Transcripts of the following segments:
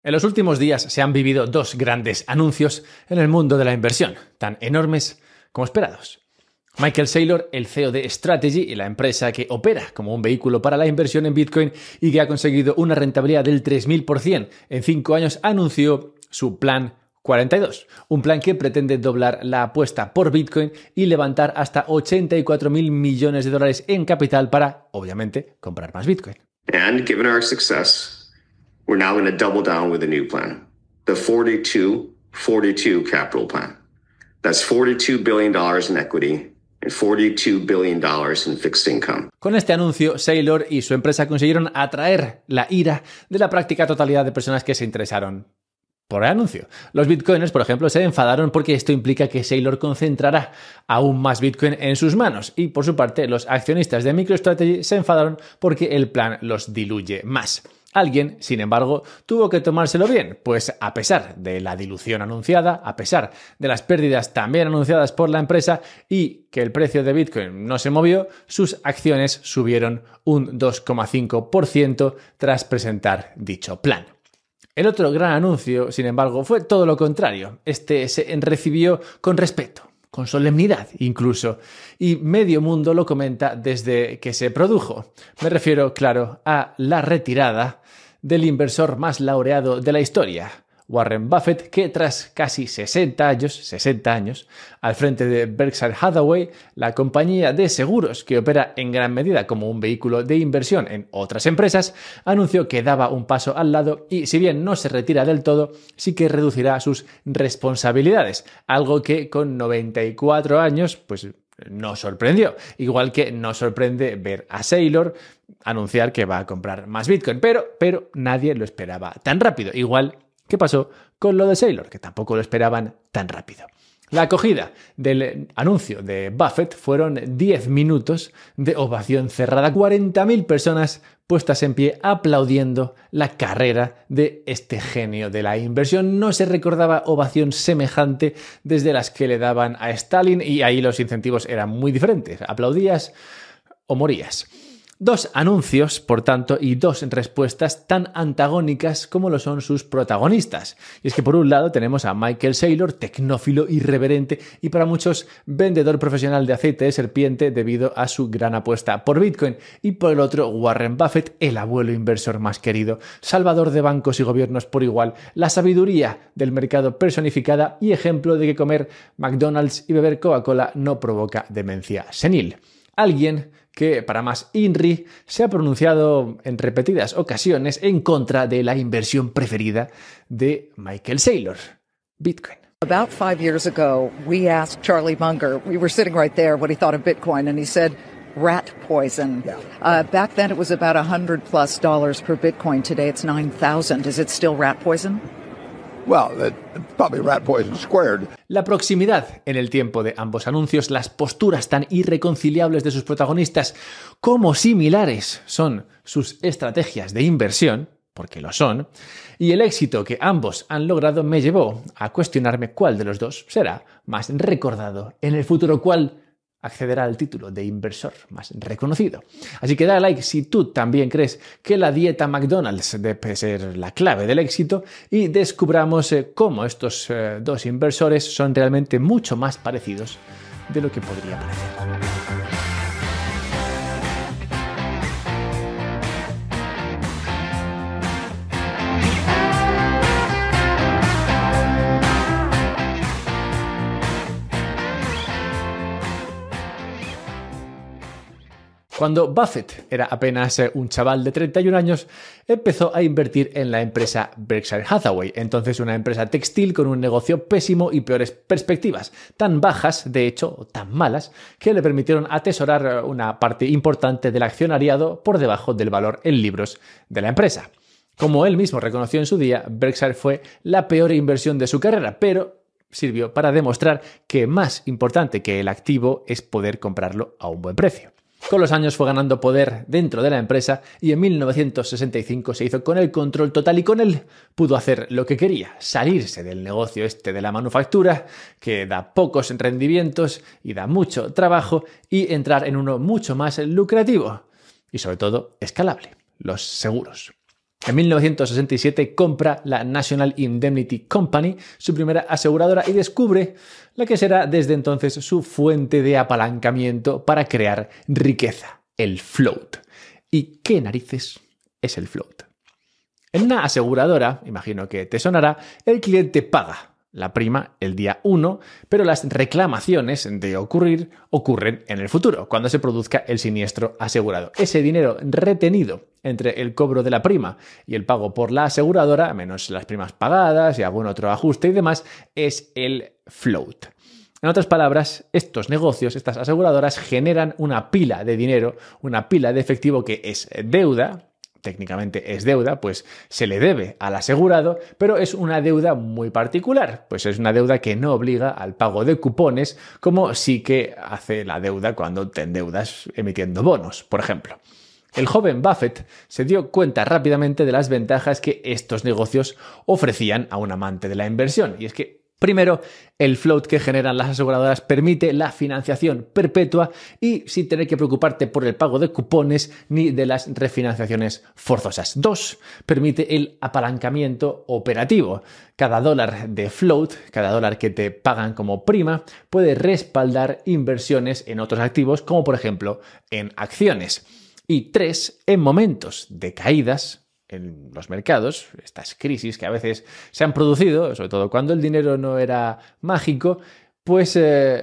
En los últimos días se han vivido dos grandes anuncios en el mundo de la inversión, tan enormes como esperados. Michael Saylor, el CEO de Strategy y la empresa que opera como un vehículo para la inversión en Bitcoin y que ha conseguido una rentabilidad del 3000% en 5 años, anunció su plan 42, un plan que pretende doblar la apuesta por Bitcoin y levantar hasta 84.000 millones de dólares en capital para, obviamente, comprar más Bitcoin. And given our success, we're now going to double down with a new plan, the 42-42 capital plan. That's $42 billion in equity and $42 billion in fixed income. Con este anuncio, Saylor y su empresa consiguieron atraer la ira de la práctica totalidad de personas que se interesaron por el anuncio. Los bitcoiners, por ejemplo, se enfadaron porque esto implica que Saylor concentrará aún más Bitcoin en sus manos. Y por su parte, los accionistas de MicroStrategy se enfadaron porque el plan los diluye más. Alguien, sin embargo, tuvo que tomárselo bien, pues a pesar de la dilución anunciada, a pesar de las pérdidas también anunciadas por la empresa y que el precio de Bitcoin no se movió, sus acciones subieron un 2,5% tras presentar dicho plan. El otro gran anuncio, sin embargo, fue todo lo contrario. Este se recibió con respeto, con solemnidad incluso, y medio mundo lo comenta desde que se produjo. Me refiero, claro, a la retirada del inversor más laureado de la historia, Warren Buffett, que tras casi 60 años, al frente de Berkshire Hathaway, la compañía de seguros que opera en gran medida como un vehículo de inversión en otras empresas, anunció que daba un paso al lado y, si bien no se retira del todo, sí que reducirá sus responsabilidades, algo que con 94 años, pues no sorprendió. Igual que no sorprende ver a Saylor anunciar que va a comprar más Bitcoin, pero nadie lo esperaba tan rápido. Igual ¿qué pasó con lo de Saylor? Que tampoco lo esperaban tan rápido. La acogida del anuncio de Buffett fueron 10 minutos de ovación cerrada. 40.000 personas puestas en pie aplaudiendo la carrera de este genio de la inversión. No se recordaba ovación semejante desde las que le daban a Stalin y ahí los incentivos eran muy diferentes. Aplaudías o morías. Dos anuncios, por tanto, y dos respuestas tan antagónicas como lo son sus protagonistas. Y es que por un lado tenemos a Michael Saylor, tecnófilo irreverente y para muchos vendedor profesional de aceite de serpiente debido a su gran apuesta por Bitcoin. Y por el otro, Warren Buffett, el abuelo inversor más querido, salvador de bancos y gobiernos por igual, la sabiduría del mercado personificada y ejemplo de que comer McDonald's y beber Coca-Cola no provoca demencia senil. Alguien que, para más INRI, se ha pronunciado en repetidas ocasiones en contra de la inversión preferida de Michael Saylor, Bitcoin. About 5 years ago, we asked Charlie Munger, we were sitting right there, what he thought of Bitcoin, and he said, rat poison. Yeah. Back then it was about $100+ per Bitcoin. Today it's 9,000. Is it still rat poison? Well, probably rat poison squared. La proximidad en el tiempo de ambos anuncios, las posturas tan irreconciliables de sus protagonistas, como similares son sus estrategias de inversión, porque lo son, y el éxito que ambos han logrado me llevó a cuestionarme cuál de los dos será más recordado en el futuro, cuál accederá al título de inversor más reconocido. Así que dale like si tú también crees que la dieta McDonald's debe ser la clave del éxito y descubramos cómo estos dos inversores son realmente mucho más parecidos de lo que podría parecer. Cuando Buffett era apenas un chaval de 31 años, empezó a invertir en la empresa Berkshire Hathaway, entonces una empresa textil con un negocio pésimo y peores perspectivas, tan bajas, de hecho, tan malas, que le permitieron atesorar una parte importante del accionariado por debajo del valor en libros de la empresa. Como él mismo reconoció en su día, Berkshire fue la peor inversión de su carrera, pero sirvió para demostrar que más importante que el activo es poder comprarlo a un buen precio. Con los años fue ganando poder dentro de la empresa y en 1965 se hizo con el control total y con él pudo hacer lo que quería, salirse del negocio este de la manufactura, que da pocos rendimientos y da mucho trabajo, y entrar en uno mucho más lucrativo y sobre todo escalable, los seguros. En 1967 compra la National Indemnity Company, su primera aseguradora, y descubre la que será desde entonces su fuente de apalancamiento para crear riqueza, el float. ¿Y qué narices es el float? En una aseguradora, imagino que te sonará, el cliente paga la prima el día 1, pero las reclamaciones de ocurren en el futuro, cuando se produzca el siniestro asegurado. Ese dinero retenido entre el cobro de la prima y el pago por la aseguradora, menos las primas pagadas y algún otro ajuste y demás, es el float. En otras palabras, estos negocios, estas aseguradoras, generan una pila de dinero, una pila de efectivo que es deuda. Técnicamente es deuda, pues se le debe al asegurado, pero es una deuda muy particular, pues es una deuda que no obliga al pago de cupones, como sí que hace la deuda cuando te endeudas emitiendo bonos, por ejemplo. El joven Buffett se dio cuenta rápidamente de las ventajas que estos negocios ofrecían a un amante de la inversión, y es que primero, el float que generan las aseguradoras permite la financiación perpetua y sin tener que preocuparte por el pago de cupones ni de las refinanciaciones forzosas. 2, permite el apalancamiento operativo. Cada dólar de float, cada dólar que te pagan como prima, puede respaldar inversiones en otros activos, como por ejemplo en acciones. Y 3, en momentos de caídas en los mercados, estas crisis que a veces se han producido, sobre todo cuando el dinero no era mágico, pues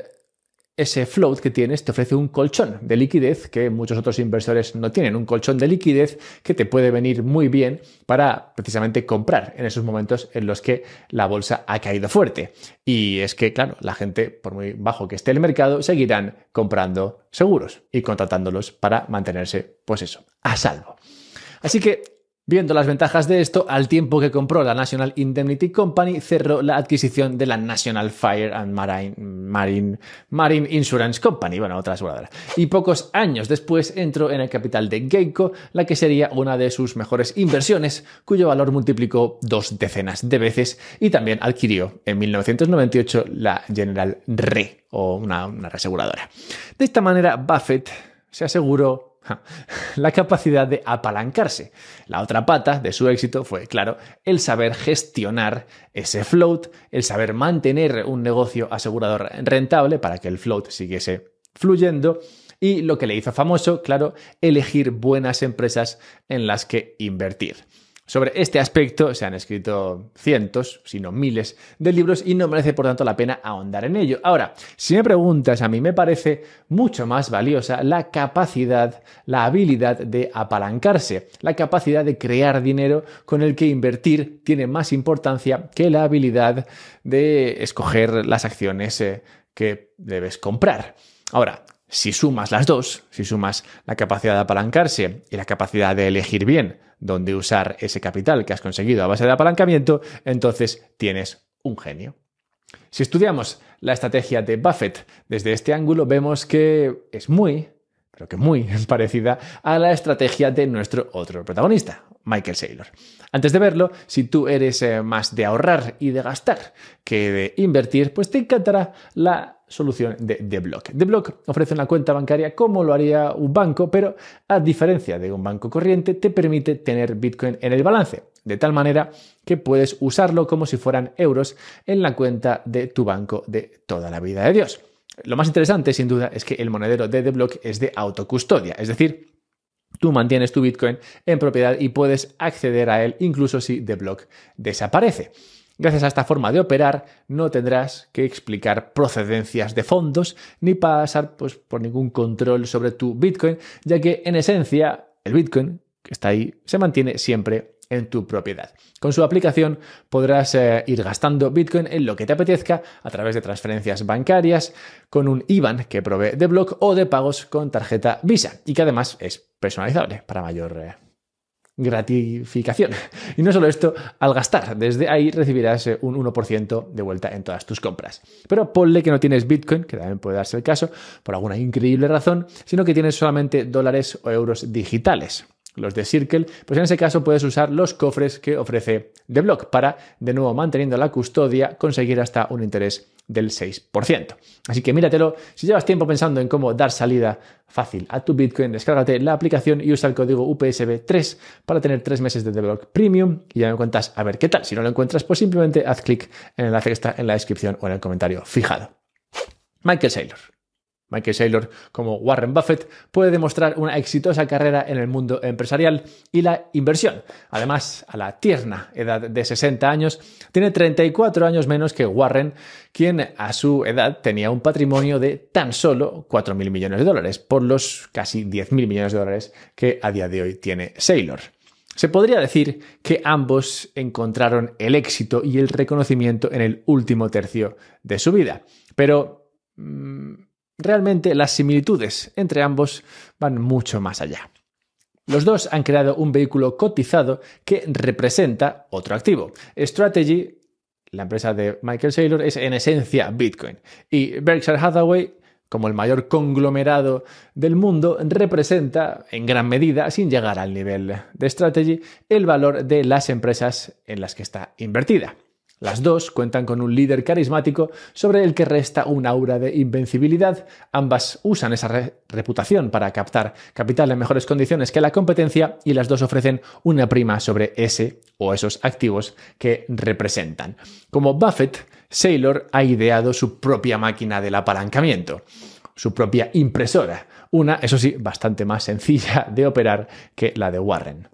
ese float que tienes te ofrece un colchón de liquidez que muchos otros inversores no tienen, un colchón de liquidez que te puede venir muy bien para precisamente comprar en esos momentos en los que la bolsa ha caído fuerte. Y es que, claro, la gente, por muy bajo que esté el mercado, seguirán comprando seguros y contratándolos para mantenerse, pues eso, a salvo. Así que, viendo las ventajas de esto, al tiempo que compró la National Indemnity Company, cerró la adquisición de la National Fire and Marine Insurance Company, otra aseguradora. Y pocos años después entró en el capital de Geico, la que sería una de sus mejores inversiones, cuyo valor multiplicó 2 decenas de veces, y también adquirió en 1998 la General Re, o una reaseguradora. De esta manera, Buffett se aseguró la capacidad de apalancarse. La otra pata de su éxito fue, claro, el saber gestionar ese float, el saber mantener un negocio asegurador rentable para que el float siguiese fluyendo y lo que le hizo famoso, claro, elegir buenas empresas en las que invertir. Sobre este aspecto se han escrito cientos, si no miles, de libros y no merece por tanto la pena ahondar en ello. Ahora, si me preguntas, a mí me parece mucho más valiosa la capacidad, la habilidad de apalancarse, la capacidad de crear dinero con el que invertir tiene más importancia que la habilidad de escoger las acciones que debes comprar. Ahora, si sumas las dos, si sumas la capacidad de apalancarse y la capacidad de elegir bien dónde usar ese capital que has conseguido a base de apalancamiento, entonces tienes un genio. Si estudiamos la estrategia de Buffett desde este ángulo, vemos que es muy parecida a la estrategia de nuestro otro protagonista, Michael Saylor. Antes de verlo, si tú eres más de ahorrar y de gastar que de invertir, pues te encantará la solución de The Block. The Block ofrece una cuenta bancaria como lo haría un banco, pero a diferencia de un banco corriente, te permite tener Bitcoin en el balance, de tal manera que puedes usarlo como si fueran euros en la cuenta de tu banco de toda la vida de Dios. Lo más interesante, sin duda, es que el monedero de The Block es de autocustodia, es decir, tú mantienes tu Bitcoin en propiedad y puedes acceder a él incluso si The Block desaparece. Gracias a esta forma de operar, no tendrás que explicar procedencias de fondos ni pasar por ningún control sobre tu Bitcoin, ya que en esencia el Bitcoin que está ahí se mantiene siempre en tu propiedad. Con su aplicación podrás ir gastando Bitcoin en lo que te apetezca a través de transferencias bancarias, con un IBAN que provee The Block o de pagos con tarjeta Visa y que además es personalizable para mayor gratificación. Y no solo esto, al gastar desde ahí recibirás un 1% de vuelta en todas tus compras. Pero ponle que no tienes Bitcoin, que también puede darse el caso, por alguna increíble razón, sino que tienes solamente dólares o euros digitales. los de Circle, pues en ese caso puedes usar los cofres que ofrece The Block para, de nuevo manteniendo la custodia, conseguir hasta un interés del 6%. Así que míratelo. Si llevas tiempo pensando en cómo dar salida fácil a tu Bitcoin, descárgate la aplicación y usa el código UPSB3 para tener 3 meses de The Block Premium y ya me cuentas a ver qué tal. Si no lo encuentras, pues simplemente haz clic en el enlace que está en la descripción o en el comentario fijado. Michael Saylor, como Warren Buffett, puede demostrar una exitosa carrera en el mundo empresarial y la inversión. Además, a la tierna edad de 60 años, tiene 34 años menos que Warren, quien a su edad tenía un patrimonio de tan solo 4.000 millones de dólares, por los casi 10.000 millones de dólares que a día de hoy tiene Saylor. Se podría decir que ambos encontraron el éxito y el reconocimiento en el último tercio de su vida, pero realmente las similitudes entre ambos van mucho más allá. Los dos han creado un vehículo cotizado que representa otro activo. Strategy, la empresa de Michael Saylor, es en esencia Bitcoin. Y Berkshire Hathaway, como el mayor conglomerado del mundo, representa en gran medida, sin llegar al nivel de Strategy, el valor de las empresas en las que está invertida. Las dos cuentan con un líder carismático sobre el que resta un aura de invencibilidad. Ambas usan esa reputación para captar capital en mejores condiciones que la competencia y las dos ofrecen una prima sobre ese o esos activos que representan. Como Buffett, Saylor ha ideado su propia máquina del apalancamiento, su propia impresora, una, eso sí, bastante más sencilla de operar que la de Warren.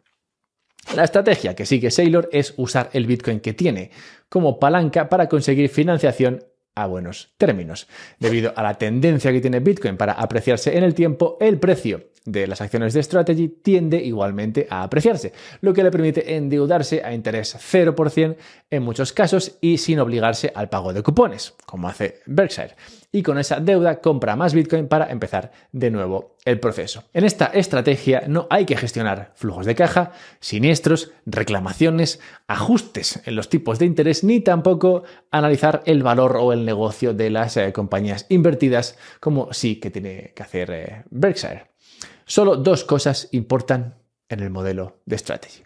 La estrategia que sigue Saylor es usar el Bitcoin que tiene como palanca para conseguir financiación a buenos términos. Debido a la tendencia que tiene Bitcoin para apreciarse en el tiempo, el precio de las acciones de Strategy tiende igualmente a apreciarse, lo que le permite endeudarse a interés 0% en muchos casos y sin obligarse al pago de cupones, como hace Berkshire. Y con esa deuda compra más Bitcoin para empezar de nuevo el proceso. En esta estrategia no hay que gestionar flujos de caja, siniestros, reclamaciones, ajustes en los tipos de interés, ni tampoco analizar el valor o el negocio de las compañías invertidas, como sí que tiene que hacer Berkshire. Solo dos cosas importan en el modelo de Strategy: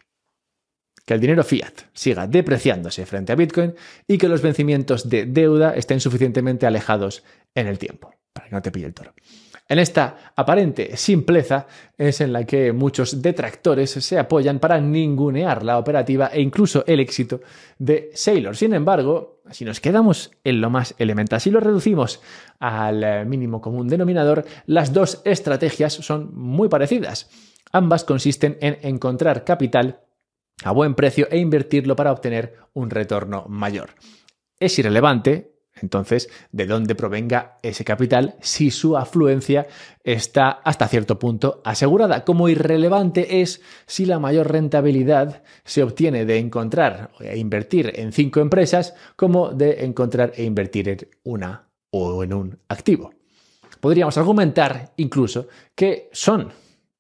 que el dinero fiat siga depreciándose frente a Bitcoin y que los vencimientos de deuda estén suficientemente alejados en el tiempo, para que no te pille el toro. En esta aparente simpleza es en la que muchos detractores se apoyan para ningunear la operativa e incluso el éxito de Saylor. Sin embargo, si nos quedamos en lo más elemental, si lo reducimos al mínimo común denominador, las dos estrategias son muy parecidas. Ambas consisten en encontrar capital a buen precio e invertirlo para obtener un retorno mayor. Es irrelevante, entonces, de dónde provenga ese capital si su afluencia está hasta cierto punto asegurada. Como irrelevante es si la mayor rentabilidad se obtiene de encontrar e invertir en 5 empresas como de encontrar e invertir en una o en un activo. Podríamos argumentar incluso que son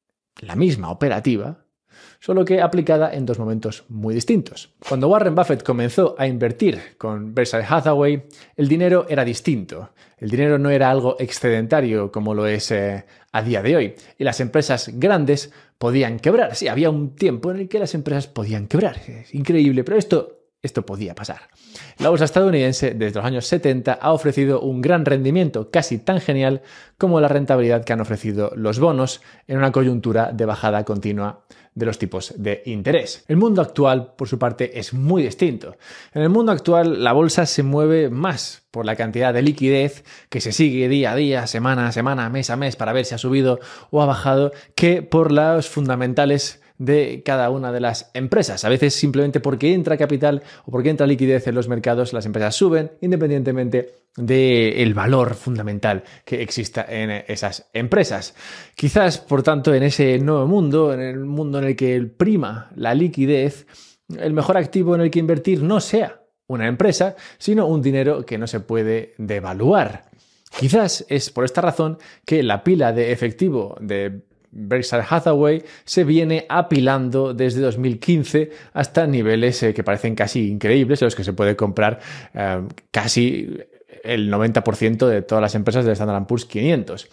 la misma operativa, solo que aplicada en dos momentos muy distintos. Cuando Warren Buffett comenzó a invertir con Berkshire Hathaway, el dinero era distinto. El dinero no era algo excedentario como lo es a día de hoy. Y las empresas grandes podían quebrar. Sí, había un tiempo en el que las empresas podían quebrar. Es increíble, pero esto podía pasar. La bolsa estadounidense desde los años 70 ha ofrecido un gran rendimiento, casi tan genial como la rentabilidad que han ofrecido los bonos en una coyuntura de bajada continua de los tipos de interés. El mundo actual, por su parte, es muy distinto. En el mundo actual, la bolsa se mueve más por la cantidad de liquidez que se sigue día a día, semana a semana, mes a mes, para ver si ha subido o ha bajado, que por los fundamentales de cada una de las empresas. A veces simplemente porque entra capital o porque entra liquidez en los mercados, las empresas suben independientemente del valor fundamental que exista en esas empresas. Quizás, por tanto, en ese nuevo mundo, en el mundo en el que prima la liquidez, el mejor activo en el que invertir no sea una empresa, sino un dinero que no se puede devaluar. Quizás es por esta razón que la pila de efectivo de Berkshire Hathaway se viene apilando desde 2015 hasta niveles que parecen casi increíbles, en los que se puede comprar casi el 90% de todas las empresas del Standard & Poor's 500.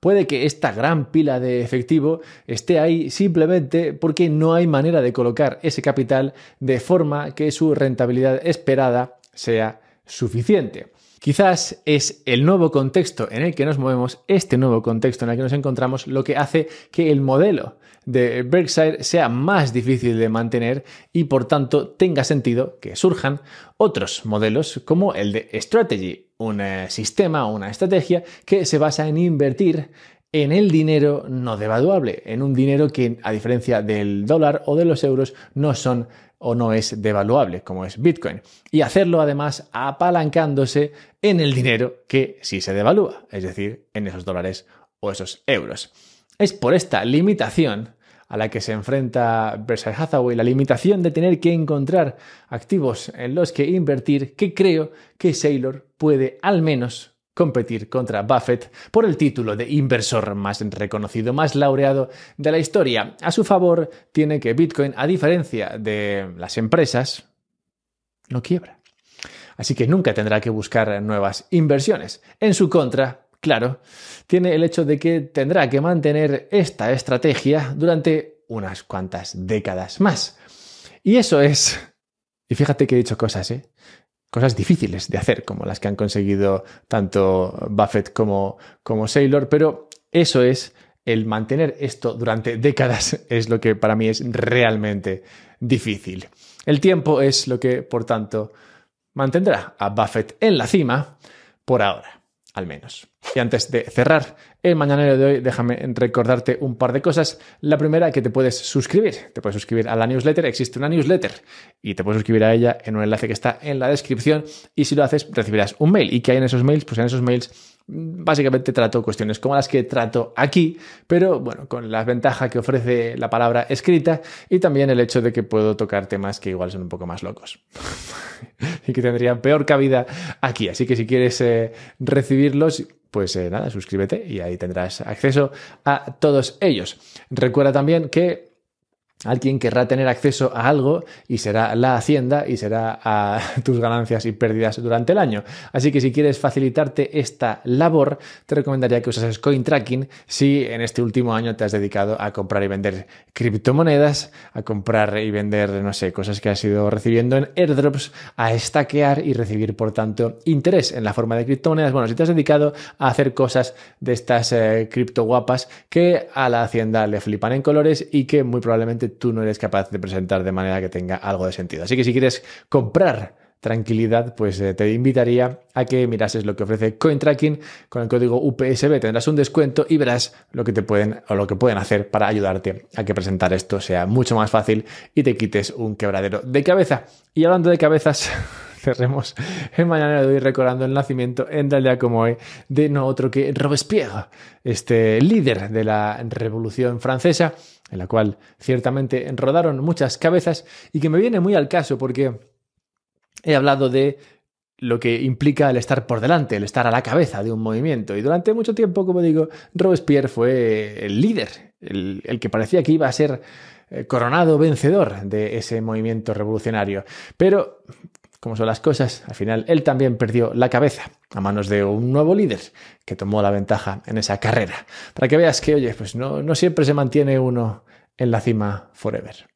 puede que esta gran pila de efectivo esté ahí simplemente porque no hay manera de colocar ese capital de forma que su rentabilidad esperada sea suficiente. Quizás es el nuevo contexto en el que nos movemos, este nuevo contexto en el que nos encontramos, lo que hace que el modelo de Berkshire sea más difícil de mantener y por tanto tenga sentido que surjan otros modelos como el de Strategy, un sistema o una estrategia que se basa en invertir en el dinero no devaluable, en un dinero que, a diferencia del dólar o de los euros, no son o no es devaluable, como es Bitcoin. Y hacerlo además apalancándose en el dinero que sí se devalúa, es decir, en esos dólares o esos euros. Es por esta limitación a la que se enfrenta Berkshire Hathaway, la limitación de tener que encontrar activos en los que invertir, que creo que Saylor puede al menos competir contra Buffett por el título de inversor más reconocido, más laureado de la historia. A su favor tiene que Bitcoin, a diferencia de las empresas, no quiebra. Así que nunca tendrá que buscar nuevas inversiones. En su contra, claro, tiene el hecho de que tendrá que mantener esta estrategia durante unas cuantas décadas más. Y eso es... Y fíjate que he dicho cosas, cosas difíciles de hacer, como las que han conseguido tanto Buffett como Saylor, pero eso es, el mantener esto durante décadas es lo que para mí es realmente difícil. El tiempo es lo que, por tanto, mantendrá a Buffett en la cima, por ahora, al menos. Y antes de cerrar el mañanero de hoy, déjame recordarte un par de cosas. La primera, que te puedes suscribir. Te puedes suscribir a la newsletter. Existe una newsletter y te puedes suscribir a ella en un enlace que está en la descripción. Y si lo haces, recibirás un mail. ¿Y qué hay en esos mails? Pues en esos mails básicamente trato cuestiones como las que trato aquí, pero bueno, con la ventaja que ofrece la palabra escrita y también el hecho de que puedo tocar temas que igual son un poco más locos y que tendrían peor cabida aquí. Así que si quieres recibirlos, pues nada, suscríbete y ahí tendrás acceso a todos ellos. Recuerda también que alguien querrá tener acceso a algo y será la Hacienda y será a tus ganancias y pérdidas durante el año. Así que si quieres facilitarte esta labor, te recomendaría que usases CoinTracking si en este último año te has dedicado a comprar y vender criptomonedas, a comprar y vender, no sé, cosas que has ido recibiendo en airdrops, a stackear y recibir, por tanto, interés en la forma de criptomonedas. Bueno, si te has dedicado a hacer cosas de estas cripto guapas que a la Hacienda le flipan en colores y que muy probablemente tú no eres capaz de presentar de manera que tenga algo de sentido. Así que si quieres comprar tranquilidad, pues te invitaría a que mirases lo que ofrece CoinTracking. Con el código UPSB tendrás un descuento y verás lo que te pueden o lo que pueden hacer para ayudarte a que presentar esto sea mucho más fácil y te quites un quebradero de cabeza. Y hablando de cabezas, cerremos el mañanero de hoy recordando el nacimiento en tal día como hoy de no otro que Robespierre, este líder de la Revolución Francesa, en la cual ciertamente rodaron muchas cabezas y que me viene muy al caso porque he hablado de lo que implica el estar por delante, el estar a la cabeza de un movimiento. Y durante mucho tiempo, como digo, Robespierre fue el líder, el que parecía que iba a ser coronado vencedor de ese movimiento revolucionario. Pero, como son las cosas, al final él también perdió la cabeza a manos de un nuevo líder que tomó la ventaja en esa carrera. Para que veas que, oye, pues no siempre se mantiene uno en la cima forever.